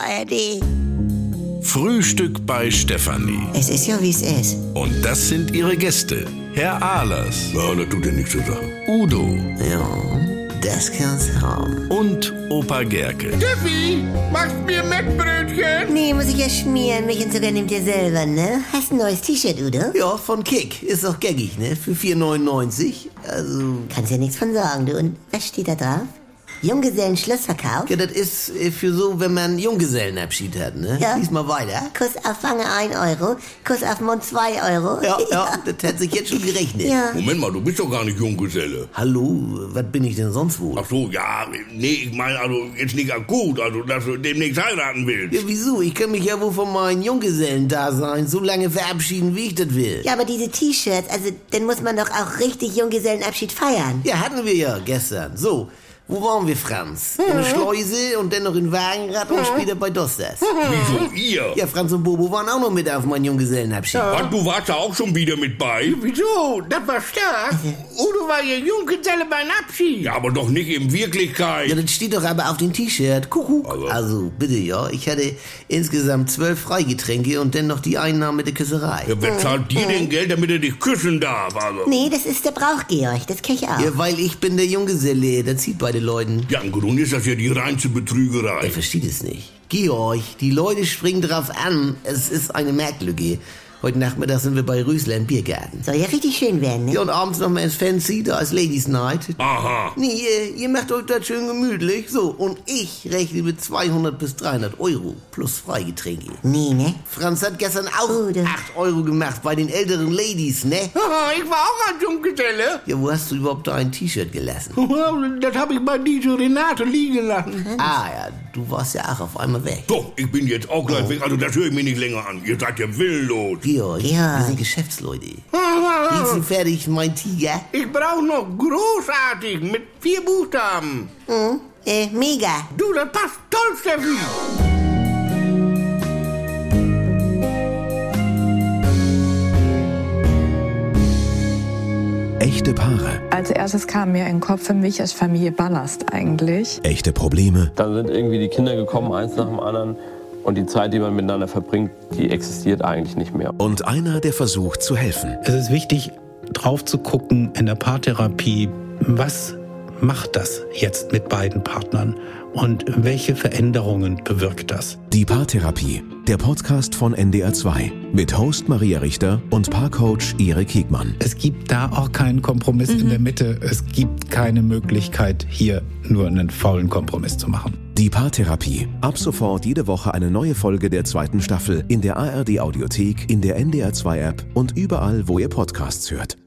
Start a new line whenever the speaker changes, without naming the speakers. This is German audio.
ARD.
Frühstück bei Stefanie.
Es ist ja, wie es ist.
Und das sind ihre Gäste. Herr Ahlers.
Ja, das tut ja nichts zu sagen.
Udo.
Ja, das kann's haben.
Und Opa Gerke.
Steffi, machst mir Mettbrötchen?
Nee, muss ich ja schmieren. Mich und sogar nimmt ihr selber, ne? Hast ein neues T-Shirt, Udo?
Ja, von Kick. Ist doch gängig, ne? Für 4,99. Also...
Kannst ja nichts von sagen, du. Und was steht da drauf? Junggesellenschlussverkauf?
Ja, das ist für so, wenn man Junggesellenabschied hat, ne?
Ja.
Lies mal weiter.
Kuss auf Wange 1 Euro, Kuss auf Mund 2 Euro.
Ja, das hat sich jetzt schon gerechnet.
Ja.
Moment mal, du bist doch gar nicht Junggeselle.
Hallo, was bin ich denn sonst wohl?
Ach so, ja, nee, ich meine also jetzt nicht akut, also dass du demnächst heiraten willst.
Ja, wieso? Ich kann mich ja wohl von meinem Junggesellendasein so lange verabschieden, wie ich das will.
Ja, aber diese T-Shirts, also, dann muss man doch auch richtig Junggesellenabschied feiern.
Ja, hatten wir ja gestern. So, wo waren wir, Franz? In der Schleuse und dann noch in Wagenrad und später bei Dosters.
Wieso ihr?
Ja, Franz und Bobo waren auch noch mit auf meinen Junggesellenabschied.
Was, du warst da auch schon wieder mit bei?
Wieso? Das war stark. Udo war ja Junggeselle beim Abschied.
Ja, aber doch nicht in Wirklichkeit.
Ja, das steht doch aber auf dem T-Shirt. Kuckuck. Also, bitte, ja. Ich hatte insgesamt 12 Freigetränke und dann noch die Einnahmen mit der Küsserei.
Ja, wer zahlt dir denn Geld, damit er dich küssen darf? Also?
Nee, das ist der Brauch, Georg. Das kenn ich auch.
Ja, weil ich bin der Junggeselle. Das zieht bei den Leuten.
Ja, im Grunde ist das ja die reinste Betrügerei.
Er versteht es nicht. Georg, die Leute springen drauf an. Es ist eine Merklücke. Heute Nachmittag sind wir bei Rösler im Biergarten.
Soll ja richtig schön werden, ne?
Ja, und abends noch mal ins Fancy, da ist Ladies Night.
Aha.
Nee, ihr macht euch das schön gemütlich. So, und ich rechne mit 200 bis 300 Euro plus Freigetränke.
Nee, ne?
Franz hat gestern auch
Oh,
8 Euro gemacht bei den älteren Ladies, ne?
Ich war auch als Junggeselle.
Ja, wo hast du überhaupt dein T-Shirt gelassen?
Das habe ich bei DJ Renate liegen lassen.
Ah ja, du warst ja auch auf einmal weg.
Doch, ich bin jetzt auch gleich weg. Also das höre ich mir nicht länger an. Ihr seid ja willenlos.
Georg,
Ja.
wir sind Geschäftsleute. Riechen fertig, mein Tiger?
Ich brauche noch großartig mit 4 Buchstaben.
Mega.
Du, das passt toll, Steffi.
Echte Paare.
Als erstes kam mir in den Kopf, für mich als Familie Ballast eigentlich.
Echte Probleme.
Dann sind irgendwie die Kinder gekommen, eins nach dem anderen. Und die Zeit, die man miteinander verbringt, die existiert eigentlich nicht mehr.
Und einer, der versucht zu helfen.
Es ist wichtig, drauf zu gucken in der Paartherapie, was macht das jetzt mit beiden Partnern und welche Veränderungen bewirkt das?
Die Paartherapie, der Podcast von NDR 2 mit Host Maria Richter und Paarcoach Erik Hegmann.
Es gibt da auch keinen Kompromiss in der Mitte. Es gibt keine Möglichkeit, hier nur einen faulen Kompromiss zu machen.
Die Paartherapie. Ab sofort jede Woche eine neue Folge der 2. Staffel in der ARD Audiothek, in der NDR 2 App und überall, wo ihr Podcasts hört.